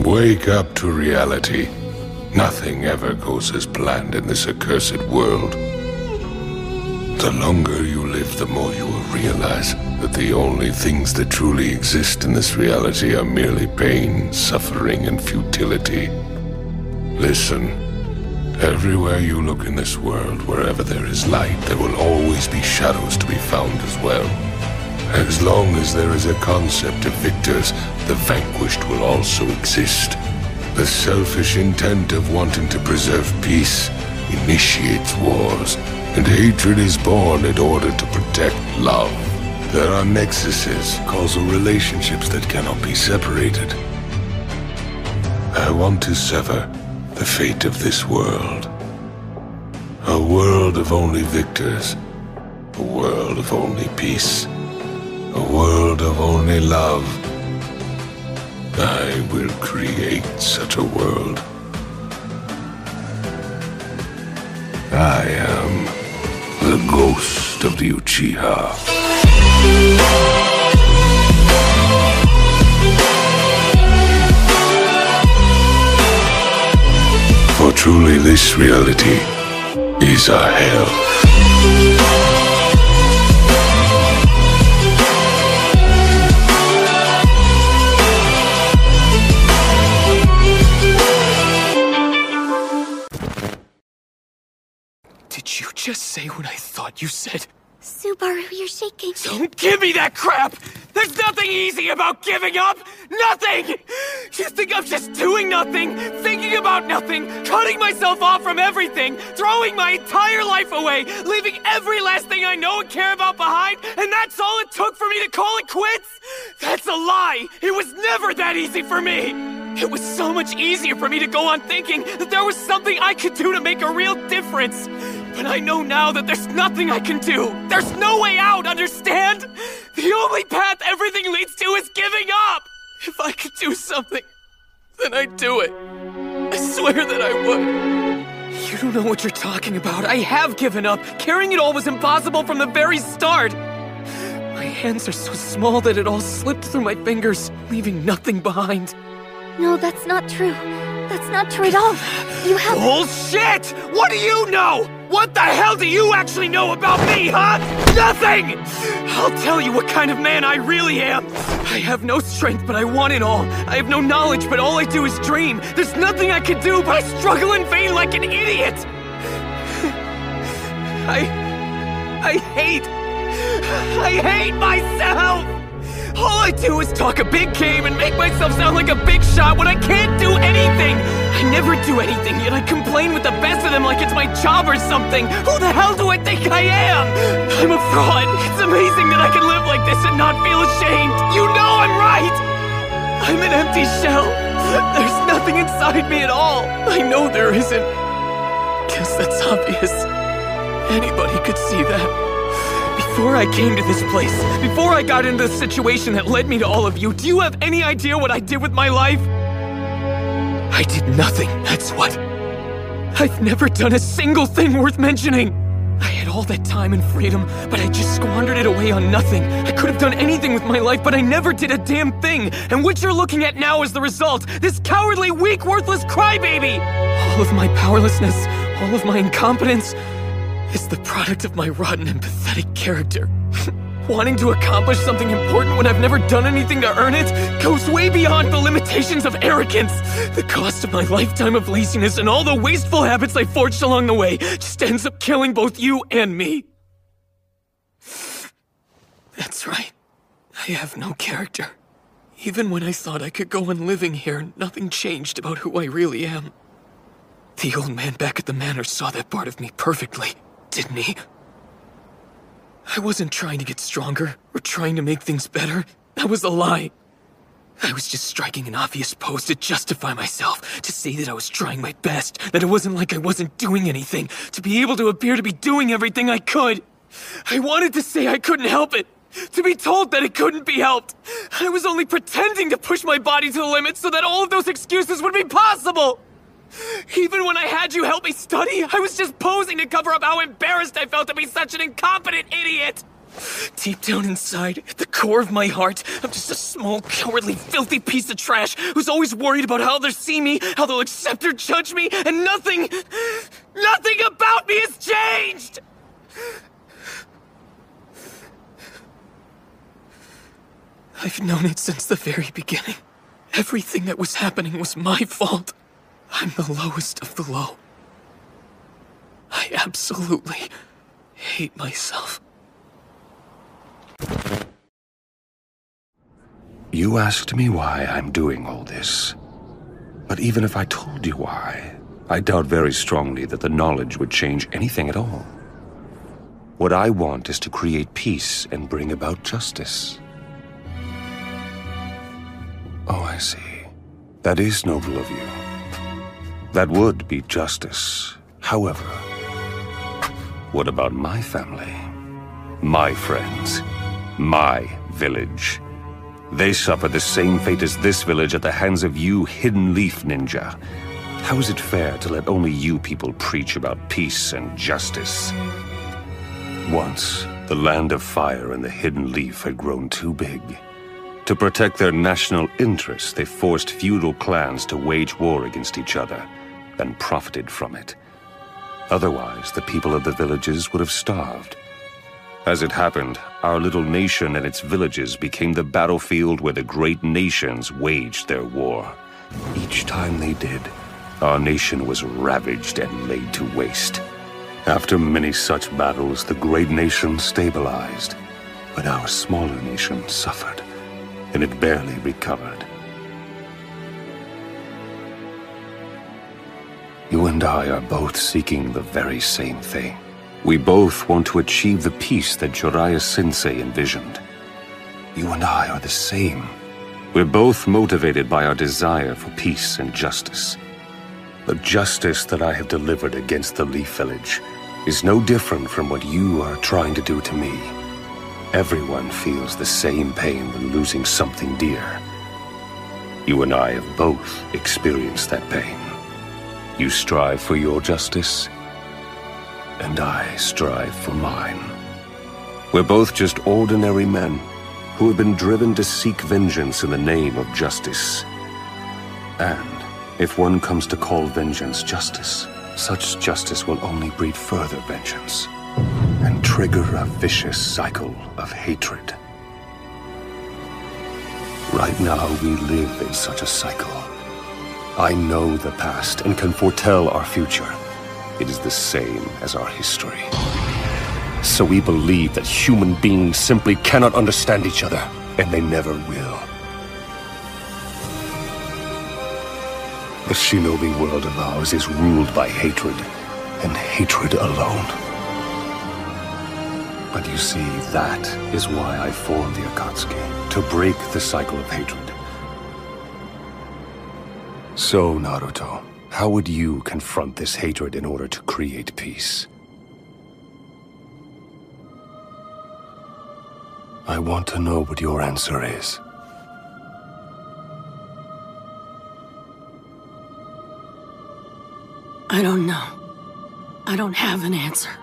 Wake up to reality. Nothing ever goes as planned in this accursed world. The longer you live, the more you will realize that the only things that truly exist in this reality are merely pain, suffering, and futility. Listen, everywhere you look in this world, wherever there is light, there will always be shadows to be found as well. As long as there is a concept of victors, the vanquished will also exist. The selfish intent of wanting to preserve peace initiates wars, and hatred is born in order to protect love. There are nexuses, causal relationships that cannot be separated. I want to sever the fate of this world. A world of only victors. A world of only peace. A world of only love. I will create such a world. I am the ghost of the Uchiha. For truly this reality is a hell. Did you just say what I thought you said? Subaru, you're shaking. Don't give me that crap! There's nothing easy about giving up! Nothing! You think I'm just doing nothing, thinking about nothing, cutting myself off from everything, throwing my entire life away, leaving every last thing I know and care about behind, and that's all it took for me to call it quits? That's a lie! It was never that easy for me! It was so much easier for me to go on thinking that there was something I could do to make a real difference. But I know now that there's nothing I can do. There's no way out, understand? The only path everything leads to is giving up. If I could do something, then I'd do it. I swear that I would. You don't know what you're talking about. I have given up. Carrying it all was impossible from the very start. My hands are so small that it all slipped through my fingers, leaving nothing behind. No, that's not true. That's not true at all. You have— Bullshit! What do you know? What the hell do you actually know about me, huh? Nothing! I'll tell you what kind of man I really am. I have no strength, but I want it all. I have no knowledge, but all I do is dream. There's nothing I can do, but I struggle in vain like an idiot. I hate myself! All I do is talk a big game and make myself sound like a big shot when I can't do anything! I never do anything, yet I complain with the best of them like it's my job or something! Who the hell do I think I am? I'm a fraud! It's amazing that I can live like this and not feel ashamed! You know I'm right! I'm an empty shell! There's nothing inside me at all! I know there isn't. Guess that's obvious. Anybody could see that. Before I came to this place, before I got into the situation that led me to all of you, do you have any idea what I did with my life? I did nothing, that's what. I've never done a single thing worth mentioning. I had all that time and freedom, but I just squandered it away on nothing. I could have done anything with my life, but I never did a damn thing. And what you're looking at now is the result. This cowardly, weak, worthless crybaby. All of my powerlessness, all of my incompetence, is the product of my rotten and pathetic character. Wanting to accomplish something important when I've never done anything to earn it goes way beyond the limitations of arrogance. The cost of my lifetime of laziness and all the wasteful habits I forged along the way just ends up killing both you and me. That's right. I have no character. Even when I thought I could go on living here, nothing changed about who I really am. The old man back at the manor saw that part of me perfectly. Didn't he? I wasn't trying to get stronger or trying to make things better. That was a lie. I was just striking an obvious pose to justify myself, to say that I was trying my best, that it wasn't like I wasn't doing anything, to be able to appear to be doing everything I could. I wanted to say I couldn't help it, to be told that it couldn't be helped. I was only pretending to push my body to the limit so that all of those excuses would be possible. Even when I had you help me study, I was just posing to cover up how embarrassed I felt to be such an incompetent idiot. Deep down inside, at the core of my heart, I'm just a small, cowardly, filthy piece of trash who's always worried about how they'll see me, how they'll accept or judge me, and nothing about me has changed! I've known it since the very beginning. Everything that was happening was my fault. I'm the lowest of the low. I absolutely hate myself. You asked me why I'm doing all this. But even if I told you why, I doubt very strongly that the knowledge would change anything at all. What I want is to create peace and bring about justice. Oh, I see. That is noble of you. That would be justice. However, what about my family? My friends? My village? They suffer the same fate as this village at the hands of you, Hidden Leaf Ninja. How is it fair to let only you people preach about peace and justice? Once, the Land of Fire and the Hidden Leaf had grown too big. To protect their national interests, they forced feudal clans to wage war against each other, and profited from it. Otherwise, the people of the villages would have starved. As it happened, our little nation and its villages became the battlefield where the great nations waged their war. Each time they did, our nation was ravaged and laid to waste. After many such battles, the great nation stabilized, but our smaller nation suffered, and it barely recovered. You and I are both seeking the very same thing. We both want to achieve the peace that Jiraiya-sensei envisioned. You and I are the same. We're both motivated by our desire for peace and justice. The justice that I have delivered against the Leaf Village is no different from what you are trying to do to me. Everyone feels the same pain when losing something dear. You and I have both experienced that pain. You strive for your justice, and I strive for mine. We're both just ordinary men who have been driven to seek vengeance in the name of justice. And if one comes to call vengeance justice, such justice will only breed further vengeance and trigger a vicious cycle of hatred. Right now, we live in such a cycle. I know the past and can foretell our future. It is the same as our history. So we believe that human beings simply cannot understand each other, and they never will. The shinobi world of ours is ruled by hatred, and hatred alone. But you see, that is why I formed the Akatsuki, to break the cycle of hatred. So, Naruto, how would you confront this hatred in order to create peace? I want to know what your answer is. I don't know. I don't have an answer.